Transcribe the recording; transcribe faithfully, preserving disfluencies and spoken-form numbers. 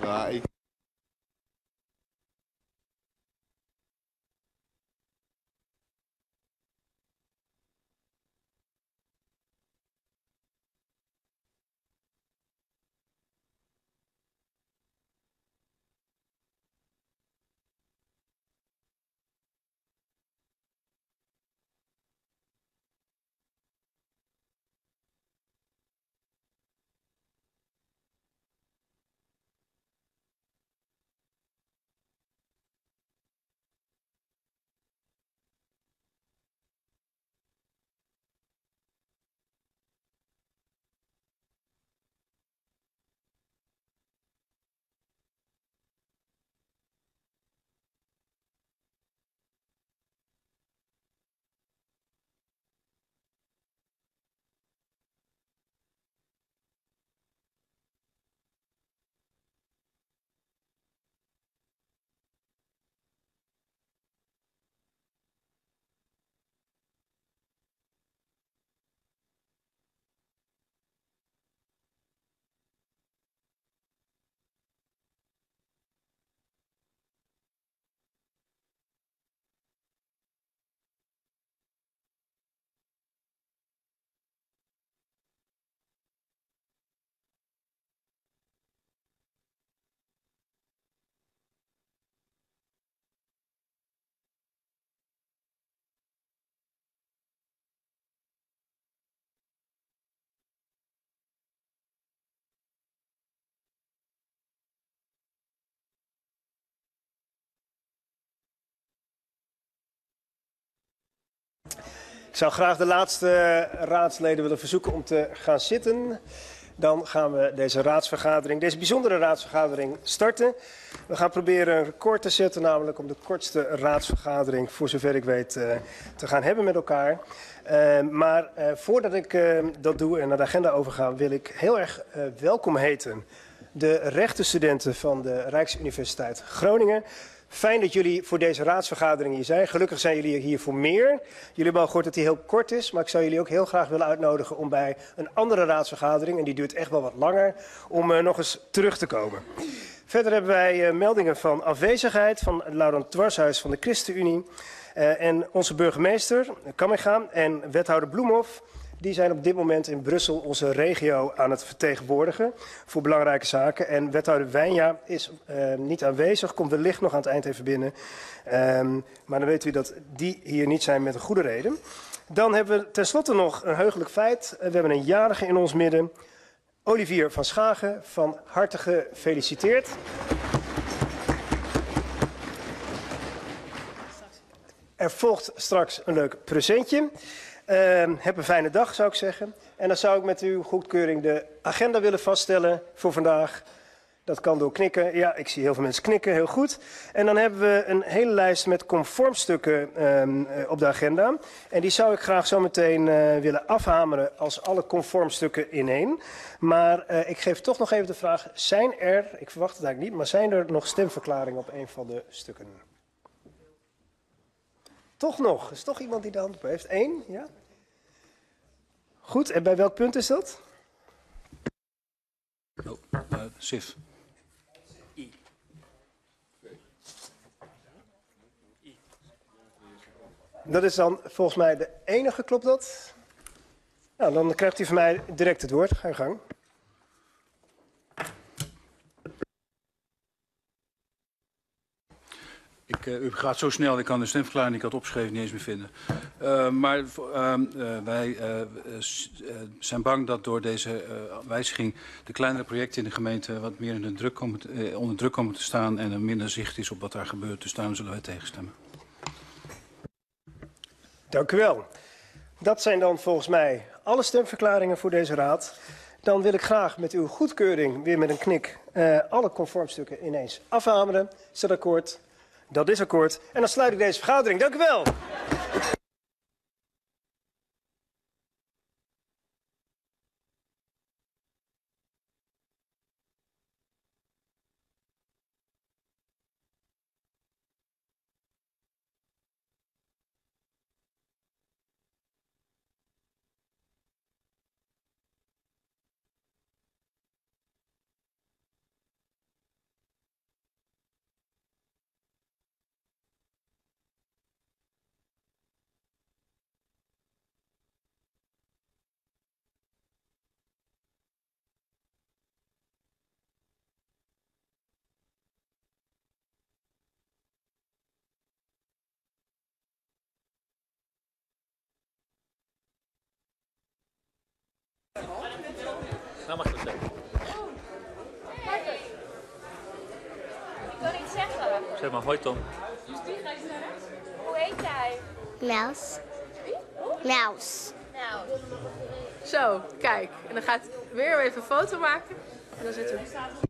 Ja, ik... Ik zou graag de laatste raadsleden willen verzoeken om te gaan zitten. Dan gaan we deze raadsvergadering, deze bijzondere raadsvergadering starten. We gaan proberen een record te zetten, namelijk om de kortste raadsvergadering, voor zover ik weet, uh, te gaan hebben met elkaar. Uh, maar uh, voordat ik uh, dat doe en naar de agenda overga, wil ik heel erg uh, welkom heten de rechtenstudenten van de Rijksuniversiteit Groningen. Fijn dat jullie voor deze raadsvergadering hier zijn. Gelukkig zijn jullie hier voor meer. Jullie hebben al gehoord dat die heel kort is, maar ik zou jullie ook heel graag willen uitnodigen om bij een andere raadsvergadering, en die duurt echt wel wat langer, om uh, nog eens terug te komen. Verder hebben wij uh, meldingen van afwezigheid van Laurent Dwarshuis van de ChristenUnie uh, en onze burgemeester Kamminga en wethouder Bloemhoff. Die zijn op dit moment in Brussel onze regio aan het vertegenwoordigen voor belangrijke zaken. En wethouder Wijnja is uh, niet aanwezig, komt wellicht nog aan het eind even binnen. Um, maar dan weet u dat die hier niet zijn met een goede reden. Dan hebben we tenslotte nog een heugelijk feit. We hebben een jarige in ons midden, Olivier van Schagen, van harte gefeliciteerd. Er volgt straks een leuk presentje. Uh, heb een fijne dag, zou ik zeggen. En dan zou ik met uw goedkeuring de agenda willen vaststellen voor vandaag. Dat kan door knikken. Ja, ik zie heel veel mensen knikken, heel goed. En dan hebben we een hele lijst met conformstukken uh, op de agenda. En die zou ik graag zo meteen uh, willen afhameren als alle conformstukken in één. Maar uh, ik geef toch nog even de vraag, zijn er, ik verwacht het eigenlijk niet, maar zijn er nog stemverklaringen op een van de stukken? Toch nog. Is toch iemand die de hand op heeft? Eén, ja? Goed, en bij welk punt is dat? Oh, uh, Sif. I. Dat is dan volgens mij de enige, klopt dat? Nou, dan krijgt u van mij direct het woord. Ga je gang. Ik, uh, u gaat zo snel, ik kan de stemverklaring die ik had opgeschreven niet eens meer vinden. Uh, maar uh, uh, wij uh, uh, zijn bang dat door deze uh, wijziging de kleinere projecten in de gemeente wat meer in de druk komen te, uh, onder druk komen te staan en er minder zicht is op wat daar gebeurt. Dus daarom zullen wij tegenstemmen. Dank u wel. Dat zijn dan volgens mij alle stemverklaringen voor deze raad. Dan wil ik graag met uw goedkeuring weer met een knik uh, alle conformstukken ineens afhameren. Is dat akkoord? Dat is akkoord. En dan sluit ik deze vergadering. Dank u wel. Nou mag je dat zeggen. Ik kan niet zeggen. Zeg maar, hoi Tom. Hoe heet hij? Mouse. Mouse. Nou. Zo, kijk. En dan gaat hij weer even een foto maken. En dan zet hij